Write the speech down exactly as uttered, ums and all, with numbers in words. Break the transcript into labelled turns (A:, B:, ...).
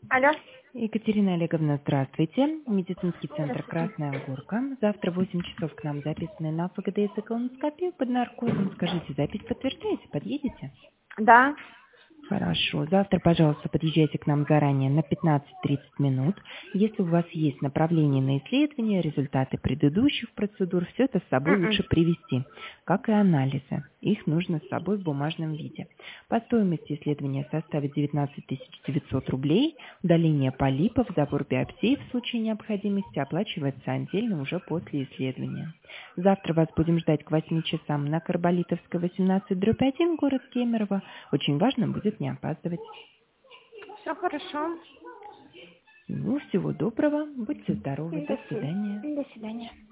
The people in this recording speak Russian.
A: Алло.
B: Екатерина Олеговна, здравствуйте. Медицинский центр
A: Здравствуйте.
B: «Красная Горка». Завтра в восемь часов к нам записаны на ФГДС и колоноскопию под наркозом. Скажите, запись подтверждаете? Подъедете?
A: Да.
B: Хорошо. Завтра, пожалуйста, подъезжайте к нам заранее на пятнадцать-тридцать минут. Если у вас есть направление на исследование, результаты предыдущих процедур, все это с собой
A: М-м.
B: лучше привезти, как и анализы. Их нужно с собой в бумажном виде. По стоимости исследования составит девятнадцать тысяч девятьсот рублей. Удаление полипов, забор биопсий в случае необходимости оплачивается отдельно уже после исследования. Завтра вас будем ждать к восьми часам на Карболитовская, восемнадцать дробь один, город Кемерово. Очень важно будет не опаздывать.
A: Все хорошо.
B: Ну, всего доброго, будьте здоровы,
A: До
B: до
A: свид-
B: свидания.
A: До свидания.